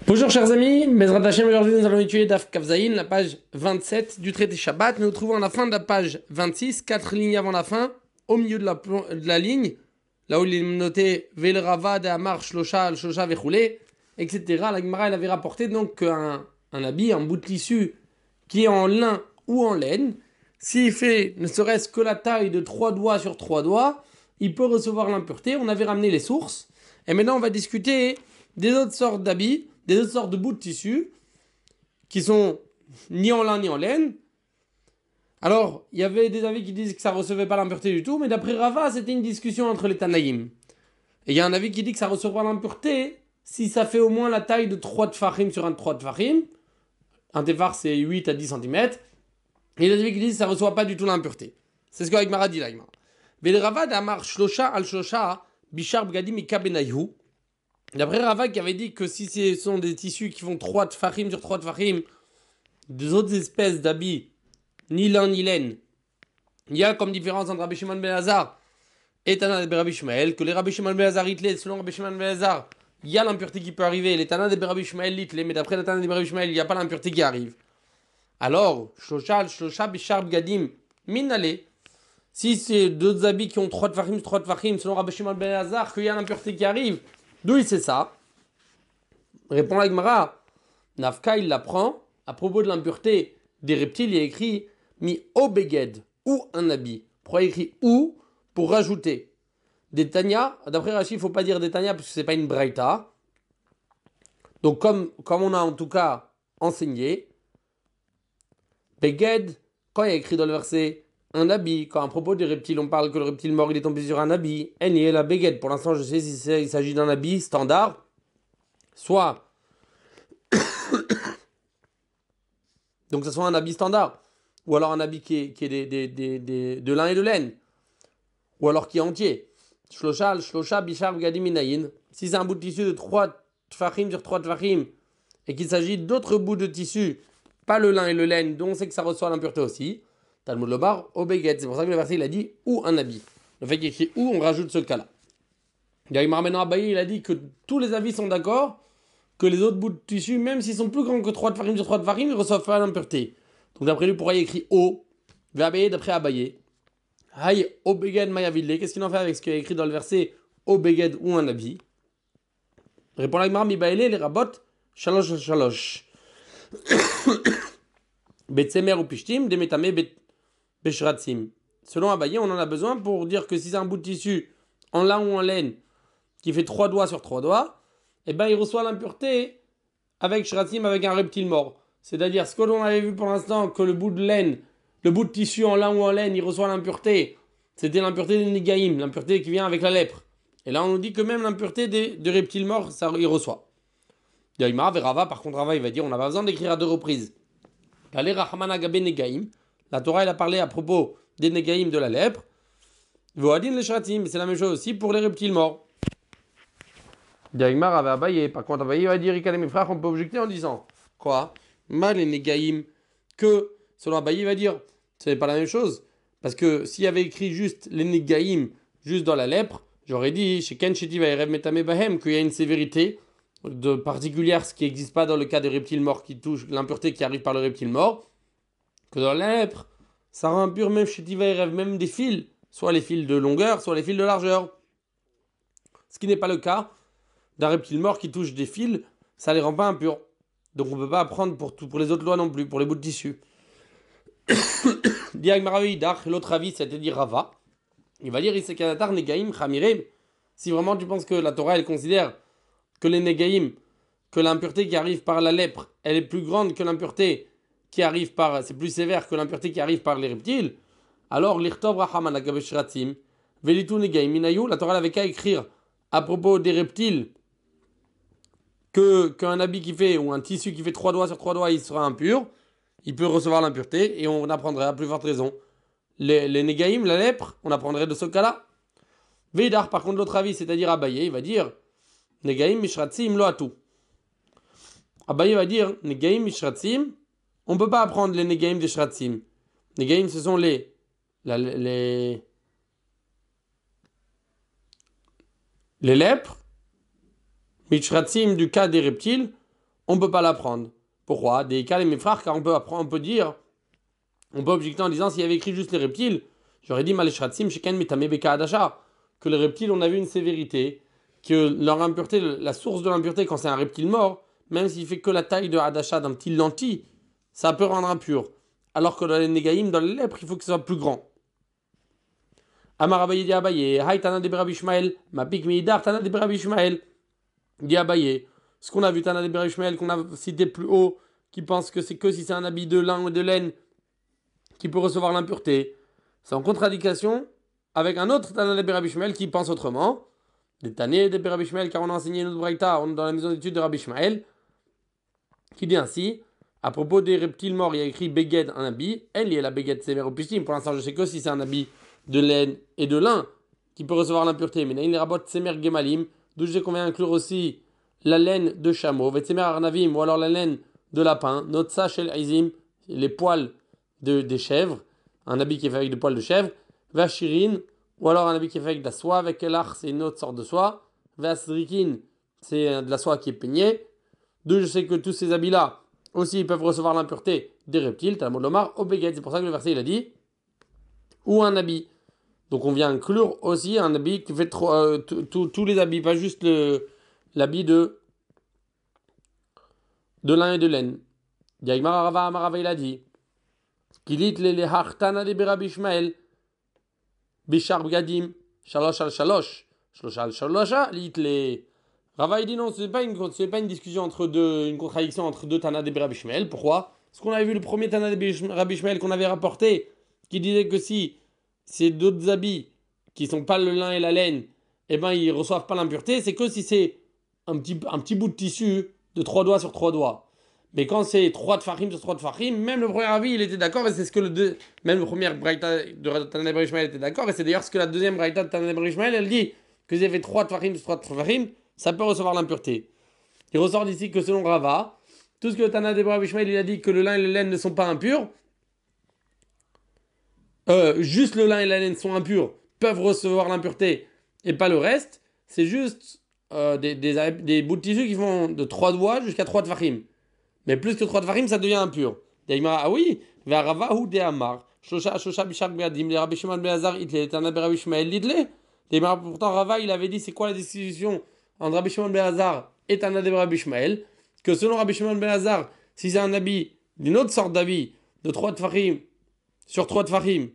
Bonjour chers amis, Bezrat Hashem, aujourd'hui nous allons étudier Daf Kafzaïn, la page 27 du traité Shabbat. Nous nous trouvons à la fin de la page 26, 4 lignes avant la fin, au milieu de la ligne, là où il est noté Vel Ravad, Amar, Shlosha, Shlosha, Vechoulé, etc. La Gemara elle avait rapporté donc qu'un habit, un bout de tissu qui est en lin ou en laine, s'il fait ne serait-ce que la taille de 3 doigts sur 3 doigts, il peut recevoir l'impureté. On avait ramené les sources. Et maintenant on va discuter des autres sortes d'habits, des autres sortes de bouts de tissu qui sont ni en lin ni en laine. Alors, il y avait des avis qui disent que ça ne recevait pas l'impureté du tout, mais d'après Rava, c'était une discussion entre les Tanaïm. Et il y a un avis qui dit que ça recevra l'impureté si ça fait au moins la taille de 3 tfachim sur un 3 tfachim. Un tefar, c'est 8 à 10 cm. Et il y a des avis qui disent que ça ne reçoit pas du tout l'impureté. C'est ce que Agmara dit là. Mais Rava d'Amar Shlosha al Shlosha Bishar Bgadim Mika Benayu. D'après Rava qui avait dit que si ce sont des tissus qui font 3 tfachim sur 3 tfachim, des autres espèces d'habits, ni lin ni laine, il y a comme différence entre Rabbi Shimon ben Elazar et Tana de Rabbi Shmuel, que les Rabbi Shimon ben Elazar itlé, selon Rabbi Shimon ben Elazar, il y a l'impureté qui peut arriver, les Tana de Rabbi Shmuel itlé, mais d'après les Tana de Rabbi Shmuel, il n'y a pas l'impureté qui arrive. Alors, Shosha, Bishar, Bgadim, Minale, si c'est deux habits qui ont 3 tfachim, selon Rabbi Shimon ben Elazar, qu'il y a l'impureté qui arrive, d'où il sait ça? Répond la Gemara. Nafka, il l'apprend. À propos de l'impureté des reptiles, il y a écrit mi obeged, ou un habit. Pourquoi il y a écrit ou pour rajouter des Tanya. D'après Rachid, il ne faut pas dire des Tanya parce que ce n'est pas une braïta. Donc, comme on a en tout cas enseigné, beged, quand il y a écrit dans le verset un habit, quand à propos des reptiles, on parle que le reptile mort il est tombé sur un habit, en est la beged. Pour l'instant, je sais s'il s'agit d'un habit standard, soit donc que ce soit un habit standard, ou alors un habit qui est de lin et de laine, ou alors qui est entier. Shlosha, bishar, gadiminayin. Si c'est un bout de tissu de 3 tfachim sur 3 tfachim, et qu'il s'agit d'autres bouts de tissu, pas le lin et le laine, dont on sait que ça reçoit l'impureté aussi, Talmud Lobar, obeget. C'est pour ça que le verset il a dit ou un habit. Le fait qu'il écrit ou, on rajoute ce cas-là. Gaïmar maintenant Abaye, il a dit que tous les avis sont d'accord que les autres bouts de tissu, même s'ils sont plus grands que 3 tfachim sur 3 tfachim, ils reçoivent pas l'impureté. Donc d'après lui, pourquoi il écrit O? Abaye d'après Abaye. Aïe, Obeged Mayaville. Qu'est-ce qu'il en fait avec ce qu'il y a écrit dans le verset Obeged ou un habit? Répond la Gemara Mibaele, les rabot, shalosh shalosh. Betsemer ou pishtim, demetame beshratzim. Selon Abaye, on en a besoin pour dire que si c'est un bout de tissu en lin ou en laine qui fait 3 doigts sur 3 doigts, eh ben il reçoit l'impureté avec shratzim, avec un reptile mort. C'est-à-dire ce que l'on avait vu pour l'instant, que le bout de laine, le bout de tissu en lin ou en laine, il reçoit l'impureté. C'était l'impureté des négaïm, l'impureté qui vient avec la lèpre. Et là, on nous dit que même l'impureté de reptiles morts, ça, il reçoit. Yaïma, Verava, par contre, Rava, il va dire, on n'a pas besoin d'écrire à 2 reprises. La Torah, elle a parlé à propos des négaïm de la lèpre. Voadin le shratim, c'est la même chose aussi pour les reptiles morts. Yaïma, Rava, Abaye, par contre, Abaye va dire, Ikalem et frères, on peut objecter en disant, quoi? Mal et négaïm, que, selon Abaye, il va dire, ce n'est pas la même chose. Parce que s'il y avait écrit juste les négaïm, juste dans la lèpre, j'aurais dit, chez Ken Sheti Vaerev Metame Bahem, qu'il y a une sévérité de particulière, ce qui n'existe pas dans le cas des reptiles morts qui touchent l'impureté qui arrive par le reptile mort, que dans la lèpre, ça rend impur même Sheti Vaerev, même des fils, soit les fils de longueur, soit les fils de largeur. Ce qui n'est pas le cas d'un reptile mort qui touche des fils, ça les rend pas impurs. Donc on ne peut pas apprendre pour les autres lois non plus, pour les bouts de tissu. L'autre avis, c'est-à-dire Rava. Il va dire Isekanatar Negaim Chamirem. Si vraiment tu penses que la Torah, elle considère que les Negaim, que l'impureté qui arrive par la lèpre, elle est plus grande que l'impureté qui arrive par. C'est plus sévère que l'impureté qui arrive par les reptiles, alors l'Irtov Rahaman Agabeshratim, Velitu Negaim Minayu, la Torah n'avait qu'à écrire à propos des reptiles qu'un habit qui fait, ou un tissu qui fait 3 doigts sur 3 doigts, il sera impur, il peut recevoir l'impureté, et on apprendrait à plus forte raison. Les négaïm, la lèpre, on apprendrait de ce cas-là. Veidar, par contre, l'autre avis, c'est-à-dire Abaye, il va dire Négaïm mishratzim lo atu. Abaye va dire Négaïm mishratzim, on ne peut pas apprendre les négaïm des shratzim. Négaïm, ce sont les lèpres. Mishratzim, du cas des reptiles, on ne peut pas l'apprendre. Pourquoi? Des cas, mes frères, car on peut apprendre, on peut objecter en disant s'il y avait écrit juste les reptiles, j'aurais dit Maleshratsim, Sheken Mitame Beka Adasha, que les reptiles, on a vu une sévérité, que leur impureté, la source de l'impureté, quand c'est un reptile mort, même s'il fait que la taille de Hadasha d'un petit lentille, ça peut rendre impur. Alors que dans les Négaïm, dans les lèpres, il faut que ce soit plus grand. Amar Abaye dit Abaye, Hay Tana de Rabbi Ishmael, Mapik Meidar Tana de Rabbi Ishmael. Dit Abaye, ce qu'on a vu Tana de Rabbi Ishmael, qu'on a cité plus haut, qui pense que c'est que si c'est un habit de lin ou de laine qui peut recevoir l'impureté, c'est en contradiction avec un autre Tana de Rabbi Ishmael qui pense autrement. Des Tané de Rabbi Ishmael, car on a enseigné notre Braïta, on est dans la maison d'études de Rabbi Ishmael, qui dit ainsi, à propos des reptiles morts, il y a écrit Beged, un habit, elle y est la Beged sévère au pistim. Pour l'instant, je sais que si c'est un habit de laine et de lin qui peut recevoir l'impureté. Mais il y a rabot Semer Gemalim, d'où je sais qu'on vient inclure aussi la laine de chameau, Vetsemer Arnavim, ou alors la laine de lapin, Notsa Shel Izim, les poils des chèvres, un habit qui est fait avec des poils de chèvre, Vachirin, ou alors un habit qui est fait avec de la soie, avec Elach, c'est une autre sorte de soie, Vasrikin, c'est de la soie qui est peignée. D'où je sais que tous ces habits-là aussi ils peuvent recevoir l'impureté des reptiles, Talmud Lomar, Obeged, c'est pour ça que le verset il a dit, ou un habit. Donc on vient inclure aussi un habit qui fait tous les habits, pas juste l'habit de lin et de laine. Yaïmar Rava Amarava il a dit, Kilit le hartana de Berabi Ishmael, Bishar Bgadim, Shalosh al Shalosh, Shalosh al Shalosha, lit les. Rava il dit non, c'est pas une discussion entre deux, une contradiction entre deux Tana de Rabbi Ishmael. Pourquoi? Parce qu'on avait vu le premier Tana de Rabbi Ishmael qu'on avait rapporté, qui disait que si c'est d'autres habits qui sont pas le lin et la laine, eh ben ils reçoivent pas l'impureté, c'est que si c'est un petit bout de tissu de 3 doigts sur 3 doigts. Mais quand c'est 3 tfachim sur 3 tfachim, même le premier avis il était d'accord et c'est ce que même le premier braïta de Tana de Rabbi Ishmael était d'accord et c'est d'ailleurs ce que la deuxième braïta de Tana de Rabbi Ishmael elle dit que s'il y avait 3 tfachim sur 3 tfachim, ça peut recevoir l'impureté. Il ressort d'ici que selon Rava, tout ce que Tana de Rabbi Ishmael il a dit que le lin et la laine ne sont pas impurs, juste le lin et la laine sont impurs, peuvent recevoir l'impureté et pas le reste, c'est juste des bouts de tissu qui vont de 3 doigts jusqu'à 3 tfachim. Mais plus que 3 tfachim, ça devient impur. Ah oui, vers Rava ou de Amar, Shosha Bishar Beadim, les Rabbi Shimon Beazar, il est Tana de Rabbi Ishmael Lidle. Pourtant, Rava, il avait dit c'est quoi la distinction entre Rabbi Shimon Beazar et Tana de Rabbi Ishmael, que selon Rabbi Shimon Beazar, si c'est un habit d'une autre sorte d'habit, de 3 tfachim sur 3 tfachim,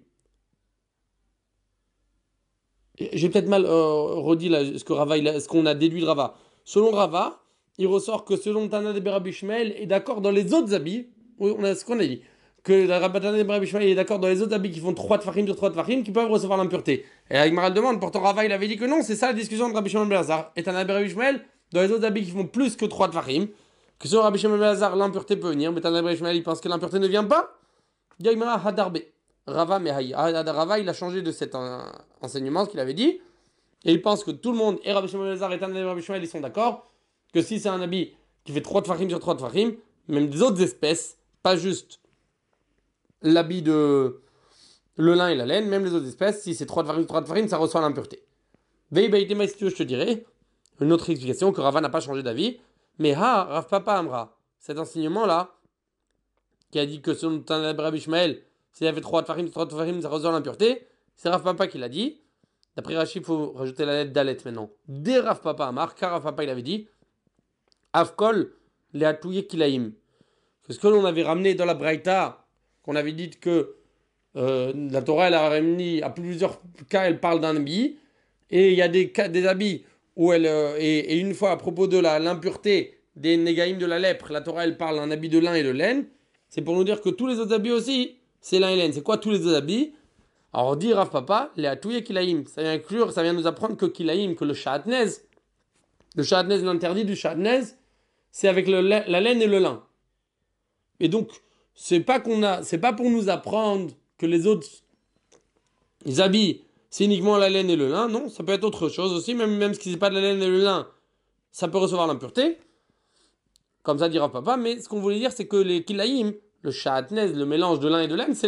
j'ai peut-être mal redit là, ce qu'on a déduit de Rava. Selon Rava, il ressort que selon Tana de Rabbi Ishmael est d'accord dans les autres habits, on a ce qu'on a dit, que Tana de Rabbi Ishmael est d'accord dans les autres habits qui font 3 tfachim sur 3 tfachim qui peuvent recevoir l'impureté. Et Agmaral demande, pourtant Rava il avait dit que non, c'est ça la discussion de Rabbi Shimon Beazar et Tana de Rabbi Ishmael dans les autres habits qui font plus que 3 tfachim, que selon Rabbi Shimon Beazar l'impureté peut venir, mais Tana de Rabbi Ishmael il pense que l'impureté ne vient pas. Agmaral Hadarbe. Rava il a changé de cet enseignement, ce qu'il avait dit, et il pense que tout le monde, et Rabbi Shimon Elazar et Tana de Rabbi Ishmael, ils sont d'accord, que si c'est un habit qui fait 3 tfachim sur 3 tfachim, même des autres espèces, pas juste l'habit de le lin et la laine, même les autres espèces, si c'est 3 tfachim sur 3 tfachim, ça reçoit l'impureté. Veibaïtema, si tu veux, je te dirais, une autre explication, que Rava n'a pas changé d'avis, mais Rav Papa Amra, cet enseignement-là, qui a dit que selon Tana de Rabbi Ishmael, s'il y avait 3 tfachim, ça reçoit l'impureté, c'est Rav Papa qui l'a dit. D'après Rachid, il faut rajouter la lettre Dalet maintenant. Dès Rav Papa Amar, car Rav Papa il avait dit Avkol le atouye kilaim. C'est ce que l'on avait ramené dans la Braïta, qu'on avait dit que la Torah elle a ramené à plusieurs cas, elle parle d'un habit, et il y a des habits où elle. Et une fois à propos de l'impureté des négaïm de la lèpre, la Torah elle parle d'un habit de lin et de laine. C'est pour nous dire que tous les autres habits aussi, c'est lin et laine. C'est quoi tous les autres habits? Alors dit Rav Papa, les atouye kilaim. Ça vient nous apprendre que kilaim, que le sha'atnez, l'interdit du sha'atnez, c'est avec la laine et le lin. Et donc, c'est pas pour nous apprendre que les autres habits, c'est uniquement la laine et le lin. Non, ça peut être autre chose aussi. Même ce qui n'est pas de la laine et le lin, ça peut recevoir l'impureté. Comme ça dira papa. Mais ce qu'on voulait dire, c'est que les kilaïm, le sha'atnez, le mélange de lin et de laine, c'est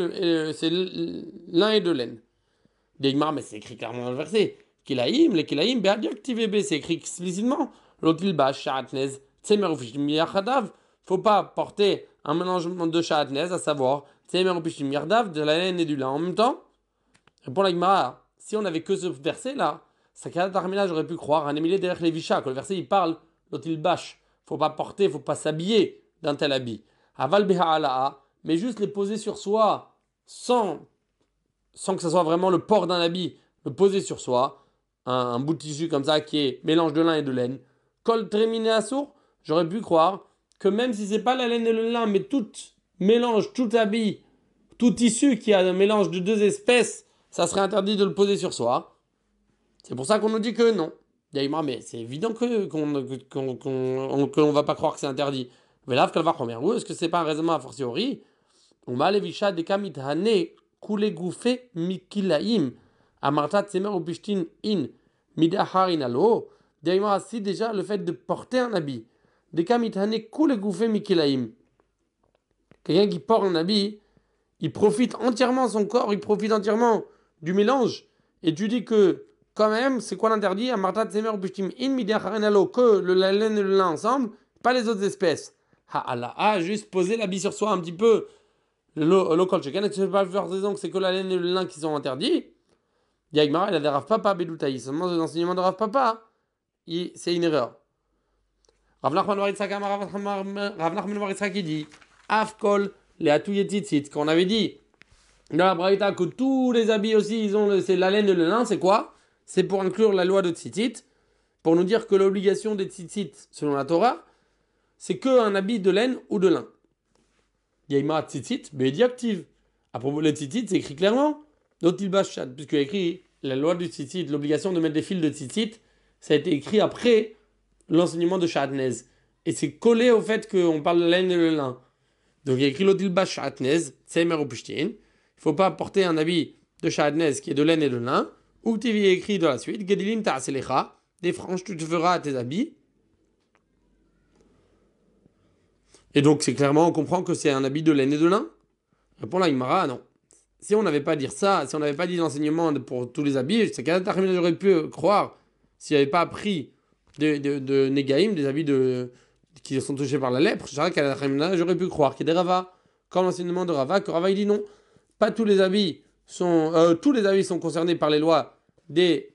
lin et de laine. Deigmar, mais c'est écrit clairement dans le verset. Kilaïm, les kilaïm, be'adiak tivebe, c'est écrit explicitement. L'autre il bas, sha'atnez, Tsemer Upishtim Yachadav, faut pas porter un mélangement de Sha'atnez, à savoir Tsemer Upishtim Yardav, de la laine et du lin en même temps. Répond la Gemara, si on avait que ce verset-là, Sakada Tarmina, j'aurais pu croire, un émilé derrière les Visha, que le verset il parle, l'autre il bâche, faut pas porter, faut pas s'habiller d'un tel habit. Aval Beha'ala'a, mais juste les poser sur soi, sans que ce soit vraiment le port d'un habit, le poser sur soi, un bout de tissu comme ça qui est mélange de lin et de laine. Kol Tremine Assour, j'aurais pu croire que même si c'est pas la laine et le lin, mais tout mélange, tout habit, tout tissu qui a un mélange de deux espèces, ça serait interdit de le poser sur soi. C'est pour ça qu'on nous dit que non. D'ailleurs, mais c'est évident qu'on ne va pas croire que c'est interdit. Mais là, ou est-ce que c'est pas un raisonnement a fortiori? On m'a levisha de kamit hane kule gouffé mikilaim amarta tsemer ou bishtin in midaharin alo. D'ailleurs, si déjà le fait de porter un habit, de kamit hane kule gouffé mikilaim, quelqu'un qui porte un habit, il profite entièrement son corps, il profite entièrement du mélange. Et tu dis que, quand même, c'est quoi l'interdit? Amarta tsemer ou bishtin in midaharin alo, que la laine et le lin ensemble, pas les autres espèces. Juste poser l'habit sur soi un petit peu. Le local chicken, et tu ne peux pas faire raison que c'est que la laine et le lin qui sont interdits. Yagmara, il a des Rav Papa, Bedoutaï. Seulement l'enseignement de Rav Papa, c'est une erreur. Rav Nachman Bar Yitzhak qui dit Afkol, les atouillés tzitzit. Quand on avait dit dans la Braïta que tous les habits aussi, c'est la laine et le lin, c'est quoi? C'est pour inclure la loi de tzitzit, pour nous dire que l'obligation des tzitzit, selon la Torah, c'est qu'un habit de laine ou de lin. Yaïma tzitzit, bédi active. À propos de tzitzit, c'est écrit clairement. Notil bachat, puisqu'il y a écrit la loi du tzitzit, l'obligation de mettre des fils de tzitzit, ça a été écrit après l'enseignement de Sha'atnez. Et c'est collé au fait qu'on parle de laine et le lin. Donc il y a écrit l'otil bachatnez, tsemer ou pishtin. Il ne faut pas porter un habit de Sha'atnez qui est de laine et de lin. Ou tu es écrit dans la suite, Gedilim ta'aselecha, des franges tu te feras à tes habits. Et donc, c'est clairement, on comprend que c'est un habit de laine et de lin. Répond la Gemara, non. Si on n'avait pas dit ça, si on n'avait pas dit l'enseignement pour tous les habits, c'est qu'Adam j'aurais pu croire, s'il n'avait pas appris de Negaïm, des habits qui sont touchés par la lèpre, j'aurais pu croire qu'il y a des Rava, comme l'enseignement de Rava, que Rava il dit non. Pas tous les habits tous les habits sont concernés par les lois des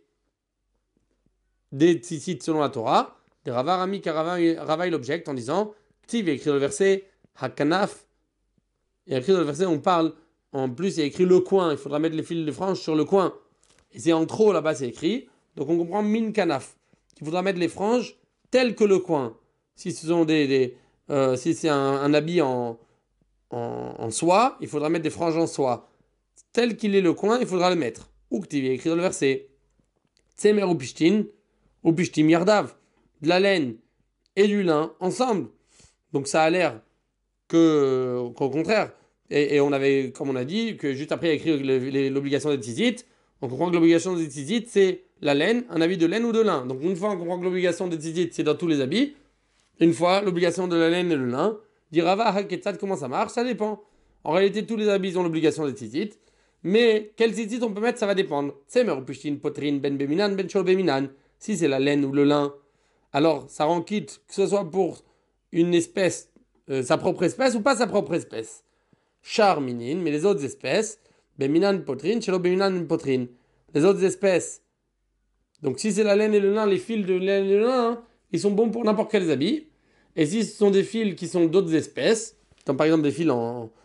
tzitzit selon la Torah. Des Rava Rami, Rava il objecte en disant il y a écrit dans le verset Hakanaf. Il y a écrit dans le verset, on parle, en plus, il y a écrit le coin. Il faudra mettre les fils de franges sur le coin. Et c'est en trop là-bas, c'est écrit. Donc on comprend min kanaf. Il faudra mettre les franges telles que le coin. Si ce sont si c'est un habit en soie, il faudra mettre des franges en soie. Tel qu'il est le coin, il faudra le mettre. Uktiv, il y a écrit dans le verset Tsemer ou pishtim yardav. De la laine et du lin ensemble. Donc ça a l'air qu'au contraire, et on avait, comme on a dit, que juste après il y a écrit l'obligation des tzitzit, on comprend que l'obligation des tzitzit c'est la laine, un habit de laine ou de lin. Donc une fois on comprend que l'obligation des tzitzit c'est dans tous les habits, une fois l'obligation de la laine et le lin, dire Rava Haketzat comment ça marche, ça dépend. En réalité tous les habits ont l'obligation des tzitzit, mais quel tzitzit on peut mettre ça va dépendre. C'est Merupushtin, Potrin, Ben Beminan, Ben Shol Beminan. Si c'est la laine ou le lin, alors ça rend quitte que ce soit pour une espèce, sa propre espèce ou pas sa propre espèce. Char minin, mais les autres espèces, beminan potrine, chelo beminan potrine. Les autres espèces, donc si c'est la laine et le lin, les fils de laine et le lin, hein, ils sont bons pour n'importe quels habits. Et si ce sont des fils qui sont d'autres espèces, comme par exemple des fils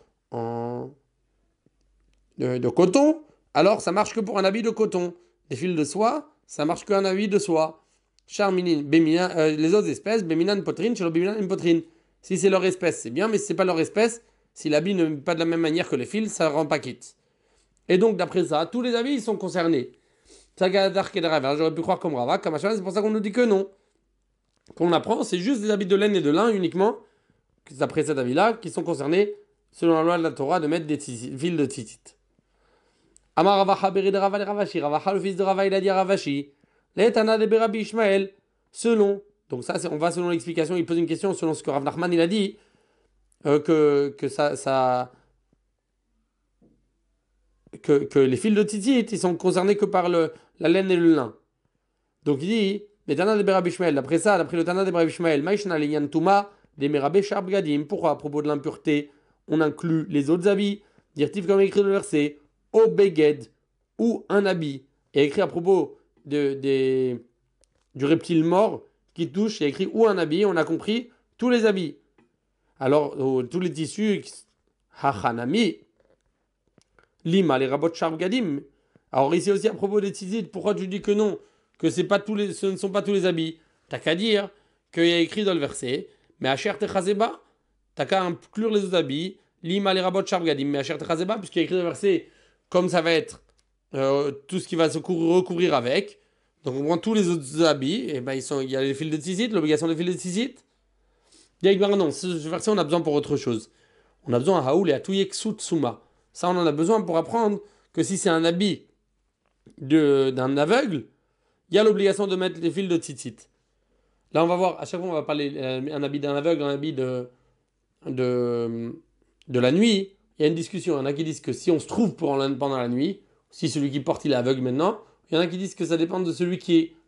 de coton, alors ça marche que pour un habit de coton. Des fils de soie, ça marche qu'un habit de soie. Charminin, les autres espèces, Beminan potrine, chez le Beminan potrine. Si c'est leur espèce, c'est bien, mais si c'est pas leur espèce, si l'habit ne pas de la même manière que les fils, ça rend pas quitte. Et donc, d'après ça, tous les habits ils sont concernés. J'aurais pu croire comme Rava, comme Hachem, c'est pour ça qu'on nous dit que non. Qu'on apprend, c'est juste des habits de laine et de lin uniquement, d'après cet avis-là, qui sont concernés, selon la loi de la Torah, de mettre des fils de tzitzit. Amar Ravacha Beri de Rava de Ravashi, Ravacha le fils de Rava, il a dit à Ravashi. L'Etana de Berabi Ishmael, selon, donc ça on va selon l'explication, il pose une question selon ce que Rav Nachman il a dit, que les fils de tzitzit ils sont concernés que par la laine et le lin. Donc il dit, Mais Tana de Rabbi Ishmael, d'après ça, d'après le Tana de Rabbi Ishmael, Maïshna Linyan Touma, des Merabé Sharb-Gadim. Pourquoi, à propos de l'impureté, on inclut les autres habits? Dire-t-il comme écrit le verset, O Beged, ou un habit. Et écrit à propos du reptile mort qui touche, il y a écrit ou un habit, on a compris tous les habits. Alors, tous les tissus, Hachanami, Lima, les rabots Sharb-Gadim. Alors, ici aussi, à propos des tzitzit, pourquoi tu dis que non? Que ce ne sont pas tous les habits? T'as qu'à dire qu'il y a écrit dans le verset, mais Asher Techazeba, t'as qu'à inclure les autres habits, Lima, les rabots Sharb-Gadim, mais Asher Techazeba, puisqu'il y a écrit dans le verset, comme ça va être tout ce qui va se recouvrir avec. Donc on prend tous les autres habits, et ben il y a les fils de tzitzit, l'obligation des fils de tzitzit. Non, ce verset on a besoin pour autre chose. On a besoin à Haoul et à Touyeksut Suma. Ça on en a besoin pour apprendre que si c'est un habit d'un aveugle, il y a l'obligation de mettre les fils de tzitzit. Là on va voir, à chaque fois on va parler un habit d'un aveugle, un habit de, de la nuit. Il y a une discussion, il y en a qui disent que si on se trouve pendant la nuit, si celui qui porte il est aveugle maintenant, il y en a qui disent que ça dépend de celui qui est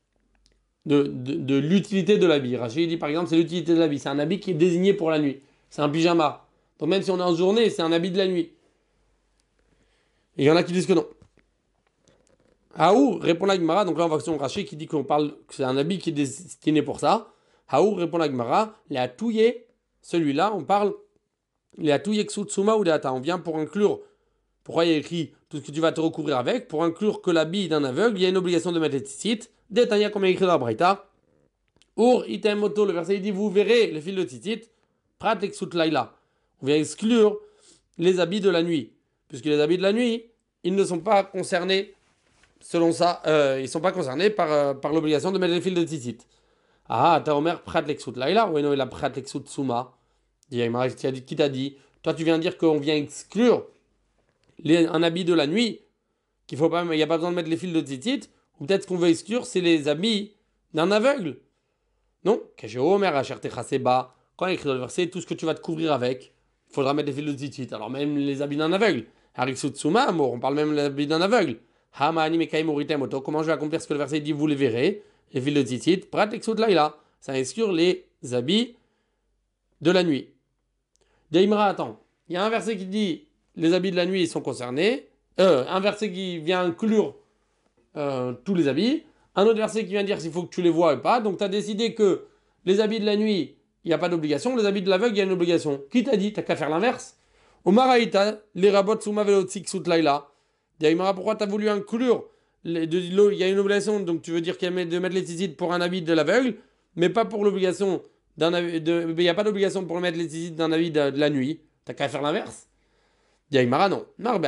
de l'utilité de l'habit. Rachid dit par exemple c'est l'utilité de l'habit, c'est un habit qui est désigné pour la nuit, c'est un pyjama. Donc même si on est en journée, c'est un habit de la nuit. Et il y en a qui disent que non. Haou répond la Gemara, donc là on va sur Rachid qui dit que c'est un habit qui est destiné pour ça. Haou répond la Gemara, les atouillés, celui-là on parle, les atouillés ksutsuma ou des ata, on vient pour inclure. Pourquoi il y a écrit tout ce que tu vas te recouvrir avec? Pour inclure que l'habit d'un aveugle, il y a une obligation de mettre les tzitzit. Détaillé comme il y a écrit dans la Braïta. Ur item moto, le verset il dit vous verrez les fils de tzitzit. Prat eksut laila. On vient exclure les habits de la nuit. Puisque les habits de la nuit, ils ne sont pas concernés, selon ça, ils ne sont pas concernés par l'obligation de mettre les fils de tzitzit. Ah, ta omer prat l'exut laila. Oui, non, il a prat l'exut suma. Qui t'a dit? Toi, tu viens dire qu'on vient exclure un habit de la nuit, il n'y a pas besoin de mettre les fils de tzitzit, ou peut-être ce qu'on veut exclure, c'est les habits d'un aveugle. Non, quand il écrit dans le verset, tout ce que tu vas te couvrir avec, il faudra mettre les fils de tzitzit. Alors même les habits d'un aveugle. On parle même des habits d'un aveugle. Comment je vais accomplir ce que le verset dit, vous les verrez, les fils de tzitzit, ça exclure les habits de la nuit. Daimra, attends, il y a un verset qui dit les habits de la nuit sont concernés. Un verset qui vient inclure tous les habits. Un autre verset qui vient dire s'il faut que tu les vois ou pas. Donc tu as décidé que les habits de la nuit, il n'y a pas d'obligation. Les habits de l'aveugle, il y a une obligation. Qui t'a dit? T'as qu'à faire l'inverse. Omaraïta, les rabots souma velotsik sut laila. Daimara, pourquoi tu as voulu inclure il y a une obligation, donc tu veux dire qu'il y a de mettre les tzitzit pour un habit de l'aveugle, mais pas pour l'obligation il n'y a pas d'obligation pour mettre les tzitzit d'un habit de la nuit. T'as qu'à faire l'inverse. Yaimara, non.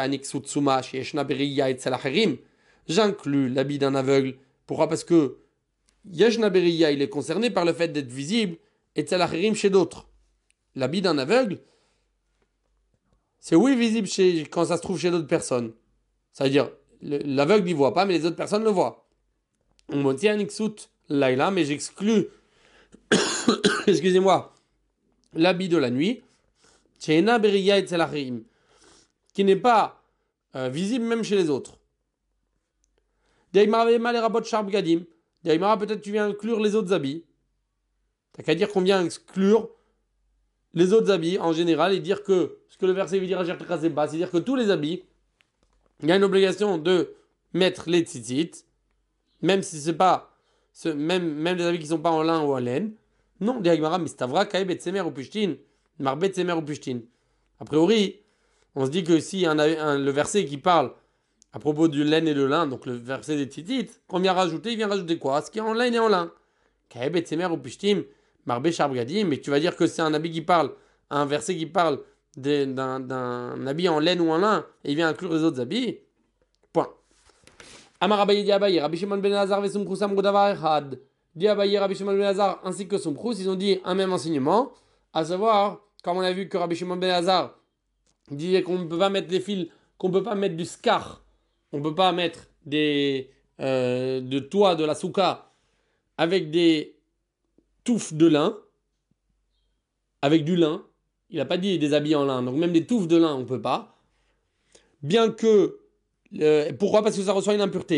J'inclus l'habit d'un aveugle. Pourquoi? Parce que Yeshna Beriya, il est concerné par le fait d'être visible et Tzalachirim chez d'autres. L'habit d'un aveugle, c'est oui visible quand ça se trouve chez d'autres personnes. Ça veut dire, l'aveugle n'y voit pas, mais les autres personnes le voient. On me tient Niksut Laila, mais j'exclus, excusez-moi, l'habit de la nuit. Shena Beriya et Tzalachirim, qui n'est pas visible même chez les autres. Daimara peut-être tu viens inclure les autres habits. T'as qu'à dire qu'on vient exclure les autres habits en général et dire que ce que le verset veut dire à Jertechazeba, c'est dire que tous les habits, il y a une obligation de mettre les tzitzit, même si c'est pas même des habits qui ne sont pas en lin ou en laine. Non, Daimara, mais c'est avra kae betsemer ou pushtin, marbet semer ou pushtin. A priori, on se dit que si le verset qui parle à propos du laine et de lin, donc le verset des tzitzit, qu'on vient rajouter, il vient rajouter quoi? Ce qui est en laine et en lin. Kaebet semer ou pushtim, marbe shargadim, mais tu vas dire que c'est un habit qui parle, un verset qui parle d'un habit en laine ou en lin, et il vient inclure les autres habits. Point. Amar Abaye di Abaye, Rabbi Shimon ben Elazar ve Sumchus amru davar echad. Di Abaye, Rabbi Shimon ben Elazar ainsi que Sumchus, ils ont dit un même enseignement, à savoir, comme on a vu que Rabbi Shimon ben Elazar disait qu'on ne peut pas mettre les fils, qu'on ne peut pas mettre du scar. On ne peut pas mettre de toit de la souka avec des touffes de lin, avec du lin. Il n'a pas dit des habits en lin, donc même des touffes de lin, on ne peut pas. Bien que... pourquoi? Parce que ça reçoit une impureté.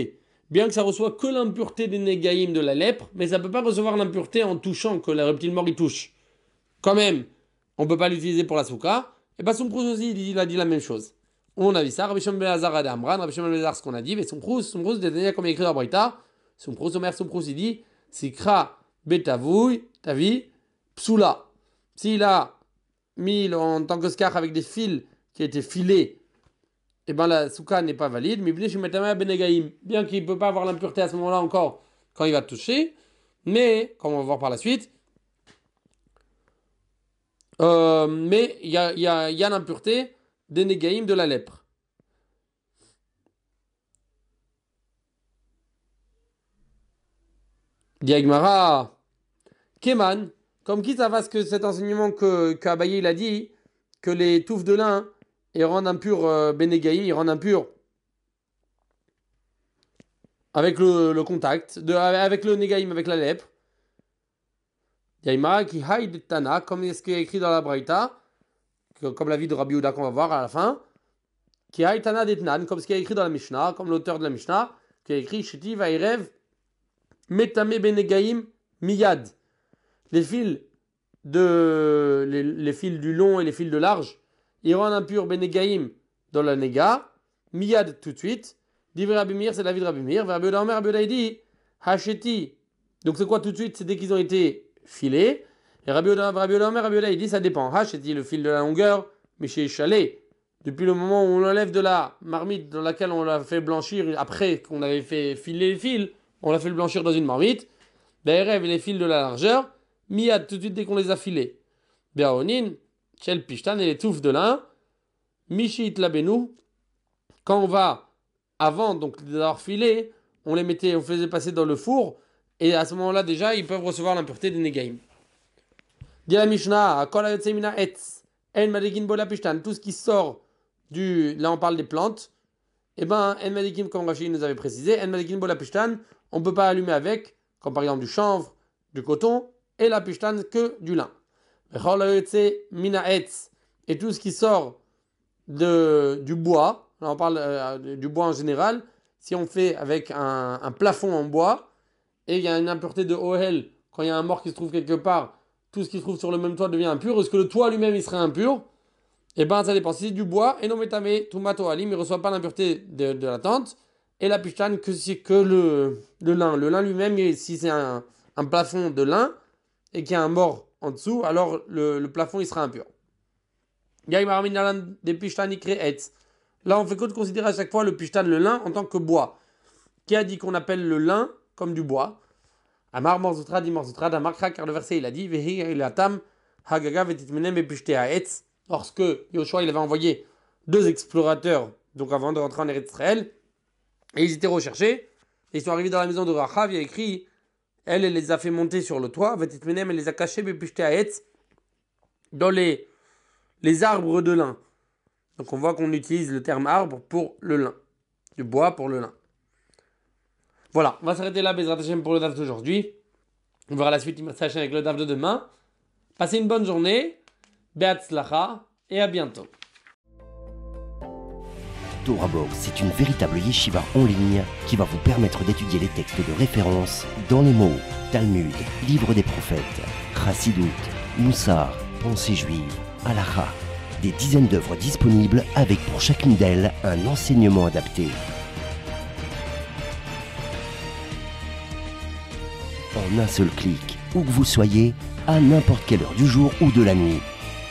bien que ça reçoit que l'impureté des négaïm de la lèpre, mais ça ne peut pas recevoir l'impureté en touchant, que le reptile mort il touche. Quand même, on ne peut pas l'utiliser pour la souka. Et bien son prous aussi, il a dit la même chose. On a vu ça, Rabbi Shimon ben Elazar a d'Amran, Rabbi Shimon ben Elazar ce qu'on a dit, mais son prous, comme il écrit dans la Braïta, son prous, il dit, Sikra betavouy, tavi, psula. S'il a mis en tant que skar avec des fils qui étaient filés, et ben la souka n'est pas valide, mais bien qu'il ne peut pas avoir l'impureté à ce moment-là encore quand il va toucher, mais, comme on va voir par la suite, mais il y a l'impureté des négaïm de la lèpre. Diagmara, Keman, comme qui ça va ce que cet enseignement qu'Abaye il a dit, que les touffes de lin ils rendent impur Benégaïm, ils rendent impur avec le contact, avec le négaïm, avec la lèpre. Diagmara qui haïd Tana, comme ce qui est écrit dans la Braïta, comme l'avis de Rabbi Yehuda qu'on va voir à la fin, qui haïd Tana d'Etnan, comme ce qui est écrit dans la Mishnah, comme l'auteur de la Mishnah, qui a écrit Sheti Vairev Metame Benégaïm Miyad. Les fils les fils du long et les fils de large, ils rendent impur Benégaïm dans la Néga, Miyad tout de suite. Divrei Rabbi Meir, c'est l'avis de Rabbi Meir. Rabbi Yehuda dit Hacheti. Donc c'est quoi tout de suite? C'est dès qu'ils ont été filés. Et Rabbi Yehuda il dit ça dépend. Hacheti, le fil de la longueur, mais chez Chalet, depuis le moment où on l'enlève de la marmite dans laquelle on l'a fait blanchir, après qu'on avait fait filer les fils, on l'a fait le blanchir dans une marmite. Be'erev, les fils de la largeur, Miyad tout de suite dès qu'on les a filés. Be'aonin, Chel Pishtan et les touffes de lin, Mishit Labenu, quand on va, avant donc d'avoir filé, on les mettait, on faisait passer dans le four, et à ce moment-là déjà, ils peuvent recevoir l'impureté des Négaïm. Dit la Mishnah, Kol hayotze mina etz, En Madikin Bola Pishtan, tout ce qui sort là on parle des plantes, et ben, En Madikin, comme Rashi nous avait précisé, En Madikin Bola Pishtan, on ne peut pas allumer avec, comme par exemple du chanvre, du coton, et la Pishtan que du lin. Et tout ce qui sort du bois, là on parle du bois en général, si on fait avec un plafond en bois, et il y a une impureté de Ohel, quand il y a un mort qui se trouve quelque part, tout ce qui se trouve sur le même toit devient impur, est-ce que le toit lui-même il serait impur? Et ben ça dépend, si c'est du bois, et non metame, tumato alim, il ne reçoit pas l'impureté de la tente, et la pishtan que c'est que le lin. Le lin lui-même, si c'est un plafond de lin, et qu'il y a un mort en dessous, alors le plafond il sera impur. Là, on fait que de considérer à chaque fois le pishtan, le lin, en tant que bois. Qui a dit qu'on appelle le lin comme du bois? Amar Morzutra dit Morzutra, d'Amarkra, car le verset il a dit Vehi ilatam hagaga vetitmenem bepishte haetz. Lorsque Yoshua il avait envoyé 2 explorateurs, donc avant de rentrer en Eretz Israël, et ils étaient recherchés, et ils sont arrivés dans la maison de Rachav, il y a écrit elle les a fait monter sur le toit, vetitmenem, elle les a cachés bepishte haetz, dans les arbres de lin. Donc on voit qu'on utilise le terme arbre pour le lin, du bois pour le lin. Voilà, on va s'arrêter là, Bezrat Hashem, pour le DAF d'aujourd'hui. On verra la suite, Merci Hashem, avec le DAF de demain. Passez une bonne journée, Be'atzlacha, et à bientôt. Torah Box, c'est une véritable yeshiva en ligne qui va vous permettre d'étudier les textes de référence dans les mots Talmud, Livre des prophètes, Chassidut, Moussar, Pensée juive, Halakha. Des dizaines d'œuvres disponibles avec pour chacune d'elles un enseignement adapté. En un seul clic, où que vous soyez, à n'importe quelle heure du jour ou de la nuit.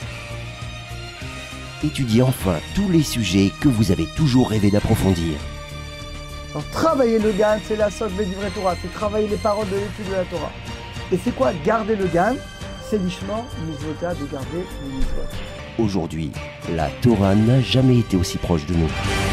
Étudiez enfin tous les sujets que vous avez toujours rêvé d'approfondir. Alors, travailler le GAN, c'est la sotte Védivrei Torah, c'est travailler les paroles de l'étude de la Torah. Et c'est quoi garder le GAN? C'est l'ishma, mitzvota, de garder le mitzvot. Aujourd'hui, la Torah n'a jamais été aussi proche de nous.